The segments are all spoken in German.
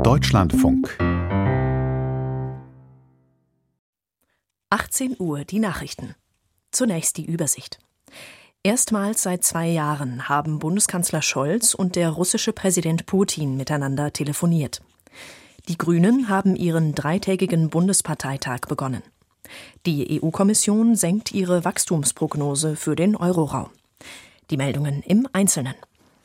Deutschlandfunk. 18 Uhr die Nachrichten. Zunächst die Übersicht. Erstmals seit 2 Jahren haben Bundeskanzler Scholz und der russische Präsident Putin miteinander telefoniert. Die Grünen haben ihren 3-tägigen Bundesparteitag begonnen. Die EU-Kommission senkt ihre Wachstumsprognose für den Euroraum. Die Meldungen im Einzelnen.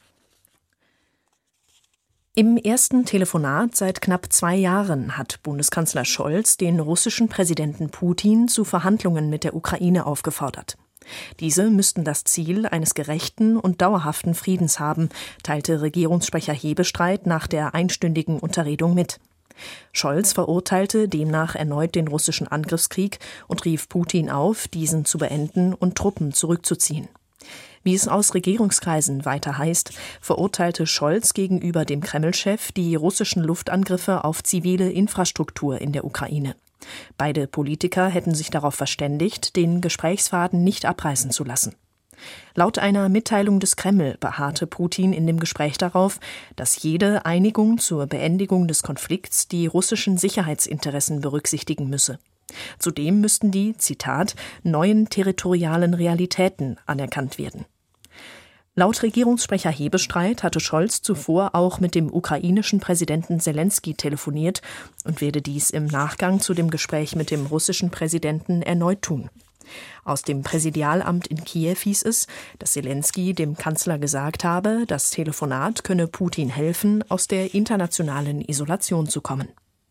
Im ersten Telefonat seit knapp 2 Jahren hat Bundeskanzler Scholz den russischen Präsidenten Putin zu Verhandlungen mit der Ukraine aufgefordert. Diese müssten das Ziel eines gerechten und dauerhaften Friedens haben, teilte Regierungssprecher Hebestreit nach der einstündigen Unterredung mit. Scholz verurteilte demnach erneut den russischen Angriffskrieg und rief Putin auf, diesen zu beenden und Truppen zurückzuziehen. Wie es aus Regierungskreisen weiter heißt, verurteilte Scholz gegenüber dem Kreml-Chef die russischen Luftangriffe auf zivile Infrastruktur in der Ukraine. Beide Politiker hätten sich darauf verständigt, den Gesprächsfaden nicht abreißen zu lassen. Laut einer Mitteilung des Kreml beharrte Putin in dem Gespräch darauf, dass jede Einigung zur Beendigung des Konflikts die russischen Sicherheitsinteressen berücksichtigen müsse. Zudem müssten die, Zitat, neuen territorialen Realitäten anerkannt werden. Laut Regierungssprecher Hebestreit hatte Scholz zuvor auch mit dem ukrainischen Präsidenten Selenskyj telefoniert und werde dies im Nachgang zu dem Gespräch mit dem russischen Präsidenten erneut tun. Aus dem Präsidialamt in Kiew hieß es, dass Selenskyj dem Kanzler gesagt habe, das Telefonat könne Putin helfen, aus der internationalen Isolation zu kommen.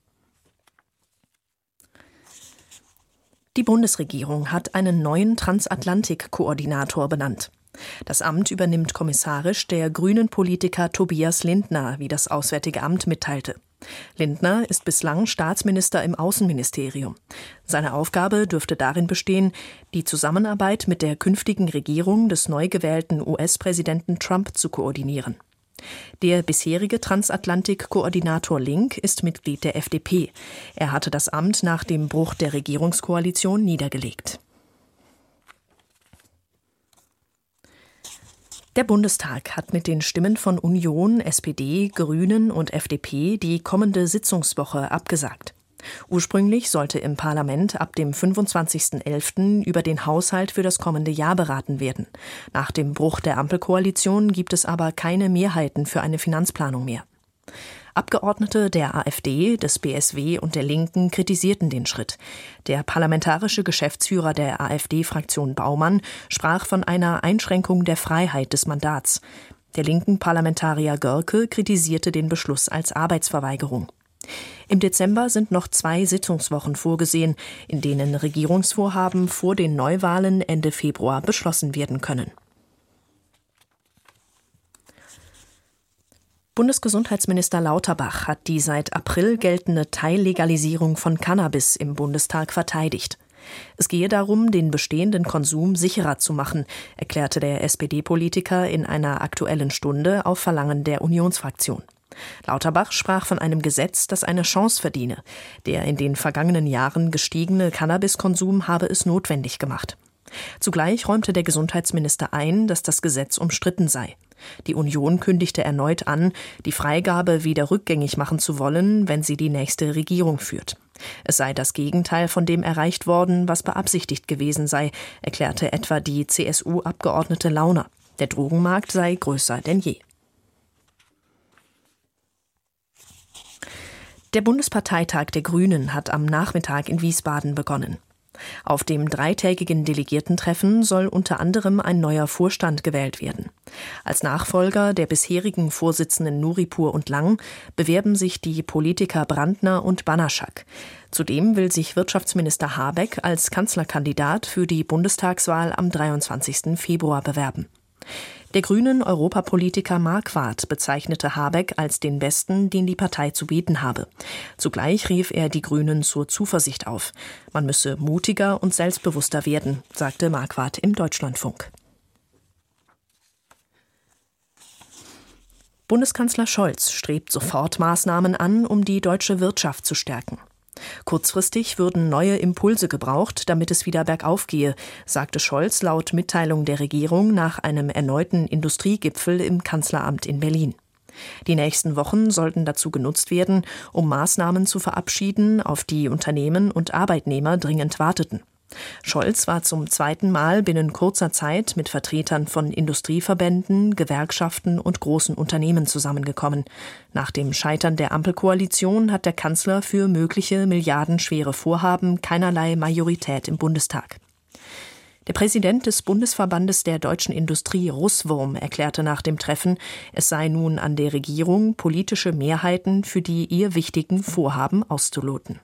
Die Bundesregierung hat einen neuen Transatlantik-Koordinator benannt. Das Amt übernimmt kommissarisch der grünen Politiker Tobias Lindner, wie das Auswärtige Amt mitteilte. Lindner ist bislang Staatsminister im Außenministerium. Seine Aufgabe dürfte darin bestehen, die Zusammenarbeit mit der künftigen Regierung des neu gewählten US-Präsidenten Trump zu koordinieren. Der bisherige Transatlantik-Koordinator Link ist Mitglied der FDP. Er hatte das Amt nach dem Bruch der Regierungskoalition niedergelegt. Der Bundestag hat mit den Stimmen von Union, SPD, Grünen und FDP die kommende Sitzungswoche abgesagt. Ursprünglich sollte im Parlament ab dem 25.11. über den Haushalt für das kommende Jahr beraten werden. Nach dem Bruch der Ampelkoalition gibt es aber keine Mehrheiten für eine Finanzplanung mehr. Abgeordnete der AfD, des BSW und der Linken kritisierten den Schritt. Der parlamentarische Geschäftsführer der AfD-Fraktion Baumann sprach von einer Einschränkung der Freiheit des Mandats. Der linken Parlamentarier Görke kritisierte den Beschluss als Arbeitsverweigerung. Im Dezember sind noch 2 Sitzungswochen vorgesehen, in denen Regierungsvorhaben vor den Neuwahlen Ende Februar beschlossen werden können. Bundesgesundheitsminister Lauterbach hat die seit April geltende Teillegalisierung von Cannabis im Bundestag verteidigt. Es gehe darum, den bestehenden Konsum sicherer zu machen, erklärte der SPD-Politiker in einer Aktuellen Stunde auf Verlangen der Unionsfraktion. Lauterbach sprach von einem Gesetz, das eine Chance verdiene. Der in den vergangenen Jahren gestiegene Cannabiskonsum habe es notwendig gemacht. Zugleich räumte der Gesundheitsminister ein, dass das Gesetz umstritten sei. Die Union kündigte erneut an, die Freigabe wieder rückgängig machen zu wollen, wenn sie die nächste Regierung führt. Es sei das Gegenteil von dem erreicht worden, was beabsichtigt gewesen sei, erklärte etwa die CSU-Abgeordnete Launer. Der Drogenmarkt sei größer denn je. Der Bundesparteitag der Grünen hat am Nachmittag in Wiesbaden begonnen. Auf dem 3-tägigen Delegiertentreffen soll unter anderem ein neuer Vorstand gewählt werden. Als Nachfolger der bisherigen Vorsitzenden Nuripur und Lang bewerben sich die Politiker Brandner und Banaschak. Zudem will sich Wirtschaftsminister Habeck als Kanzlerkandidat für die Bundestagswahl am 23. Februar bewerben. Der grünen Europapolitiker Marquardt bezeichnete Habeck als den Besten, den die Partei zu bieten habe. Zugleich rief er die Grünen zur Zuversicht auf. Man müsse mutiger und selbstbewusster werden, sagte Marquardt im Deutschlandfunk. Bundeskanzler Scholz strebt Sofortmaßnahmen an, um die deutsche Wirtschaft zu stärken. Kurzfristig würden neue Impulse gebraucht, damit es wieder bergauf gehe, sagte Scholz laut Mitteilung der Regierung nach einem erneuten Industriegipfel im Kanzleramt in Berlin. Die nächsten Wochen sollten dazu genutzt werden, um Maßnahmen zu verabschieden, auf die Unternehmen und Arbeitnehmer dringend warteten. Scholz war zum zweiten Mal binnen kurzer Zeit mit Vertretern von Industrieverbänden, Gewerkschaften und großen Unternehmen zusammengekommen. Nach dem Scheitern der Ampelkoalition hat der Kanzler für mögliche milliardenschwere Vorhaben keinerlei Majorität im Bundestag. Der Präsident des Bundesverbandes der deutschen Industrie, Russwurm, erklärte nach dem Treffen, es sei nun an der Regierung, politische Mehrheiten für die ihr wichtigen Vorhaben auszuloten.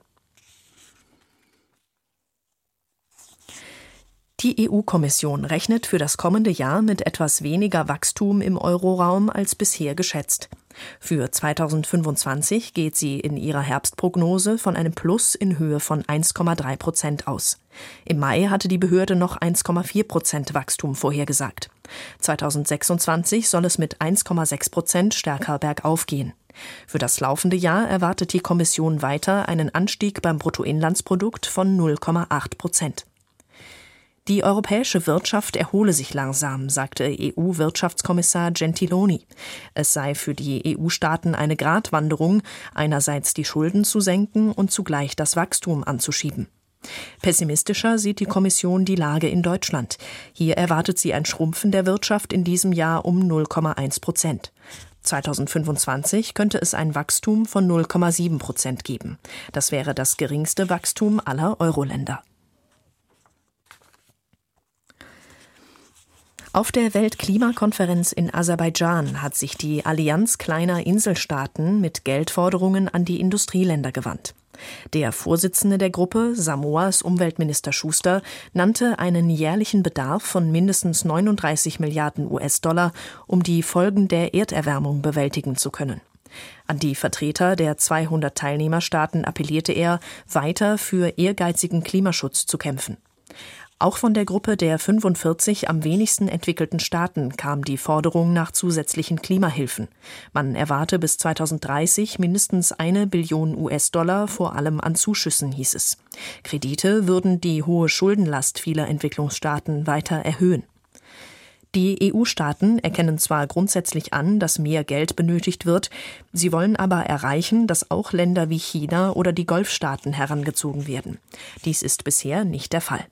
Die EU-Kommission rechnet für das kommende Jahr mit etwas weniger Wachstum im Euroraum als bisher geschätzt. Für 2025 geht sie in ihrer Herbstprognose von einem Plus in Höhe von 1,3% aus. Im Mai hatte die Behörde noch 1,4% Wachstum vorhergesagt. 2026 soll es mit 1,6% stärker bergauf gehen. Für das laufende Jahr erwartet die Kommission weiter einen Anstieg beim Bruttoinlandsprodukt von 0,8%. Die europäische Wirtschaft erhole sich langsam, sagte EU-Wirtschaftskommissar Gentiloni. Es sei für die EU-Staaten eine Gratwanderung, einerseits die Schulden zu senken und zugleich das Wachstum anzuschieben. Pessimistischer sieht die Kommission die Lage in Deutschland. Hier erwartet sie ein Schrumpfen der Wirtschaft in diesem Jahr um 0,1%. 2025 könnte es ein Wachstum von 0,7% geben. Das wäre das geringste Wachstum aller Euro-Länder. Auf der Weltklimakonferenz in Aserbaidschan hat sich die Allianz kleiner Inselstaaten mit Geldforderungen an die Industrieländer gewandt. Der Vorsitzende der Gruppe, Samoas Umweltminister Schuster, nannte einen jährlichen Bedarf von mindestens 39 Milliarden US-Dollar, um die Folgen der Erderwärmung bewältigen zu können. An die Vertreter der 200 Teilnehmerstaaten appellierte er, weiter für ehrgeizigen Klimaschutz zu kämpfen. Auch von der Gruppe der 45 am wenigsten entwickelten Staaten kam die Forderung nach zusätzlichen Klimahilfen. Man erwarte bis 2030 mindestens 1 Billion US-Dollar, vor allem an Zuschüssen, hieß es. Kredite würden die hohe Schuldenlast vieler Entwicklungsstaaten weiter erhöhen. Die EU-Staaten erkennen zwar grundsätzlich an, dass mehr Geld benötigt wird, sie wollen aber erreichen, dass auch Länder wie China oder die Golfstaaten herangezogen werden. Dies ist bisher nicht der Fall.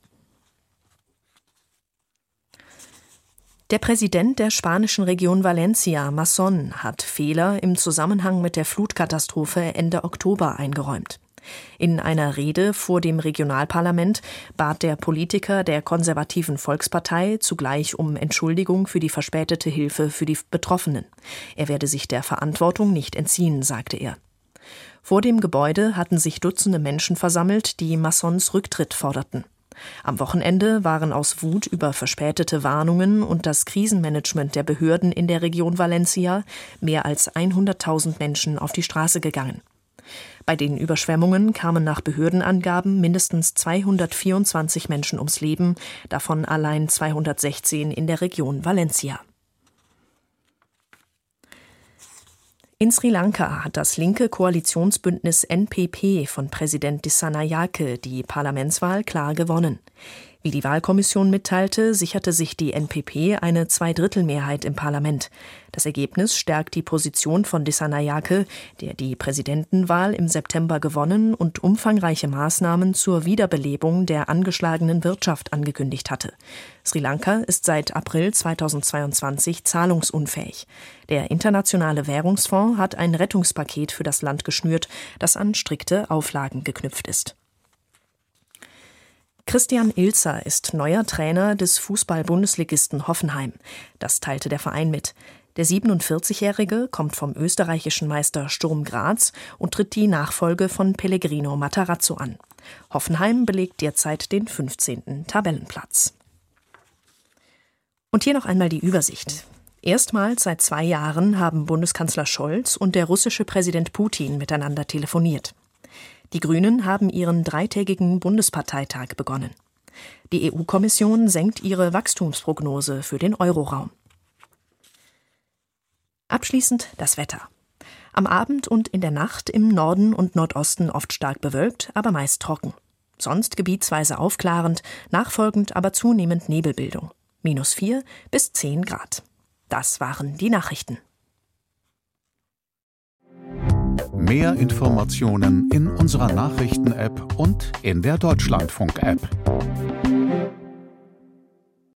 Der Präsident der spanischen Region Valencia, Mazón, hat Fehler im Zusammenhang mit der Flutkatastrophe Ende Oktober eingeräumt. In einer Rede vor dem Regionalparlament bat der Politiker der konservativen Volkspartei zugleich um Entschuldigung für die verspätete Hilfe für die Betroffenen. Er werde sich der Verantwortung nicht entziehen, sagte er. Vor dem Gebäude hatten sich Dutzende Menschen versammelt, die Mazons Rücktritt forderten. Am Wochenende waren aus Wut über verspätete Warnungen und das Krisenmanagement der Behörden in der Region Valencia mehr als 100.000 Menschen auf die Straße gegangen. Bei den Überschwemmungen kamen nach Behördenangaben mindestens 224 Menschen ums Leben, davon allein 216 in der Region Valencia. In Sri Lanka hat das linke Koalitionsbündnis NPP von Präsident Dissanayake die Parlamentswahl klar gewonnen. Wie die Wahlkommission mitteilte, sicherte sich die NPP eine Zweidrittelmehrheit im Parlament. Das Ergebnis stärkt die Position von Dissanayake, der die Präsidentenwahl im September gewonnen und umfangreiche Maßnahmen zur Wiederbelebung der angeschlagenen Wirtschaft angekündigt hatte. Sri Lanka ist seit April 2022 zahlungsunfähig. Der Internationale Währungsfonds hat ein Rettungspaket für das Land geschnürt, das an strikte Auflagen geknüpft ist. Christian Ilzer ist neuer Trainer des Fußball-Bundesligisten Hoffenheim. Das teilte der Verein mit. Der 47-Jährige kommt vom österreichischen Meister Sturm Graz und tritt die Nachfolge von Pellegrino Matarazzo an. Hoffenheim belegt derzeit den 15. Tabellenplatz. Und hier noch einmal die Übersicht. Erstmals seit 2 Jahren haben Bundeskanzler Scholz und der russische Präsident Putin miteinander telefoniert. Die Grünen haben ihren 3-tägigen Bundesparteitag begonnen. Die EU-Kommission senkt ihre Wachstumsprognose für den Euroraum. Abschließend das Wetter. Am Abend und in der Nacht im Norden und Nordosten oft stark bewölkt, aber meist trocken. Sonst gebietsweise aufklarend, nachfolgend aber zunehmend Nebelbildung. -4 bis 10 Grad. Das waren die Nachrichten. Mehr Informationen in unserer Nachrichten-App und in der Deutschlandfunk-App.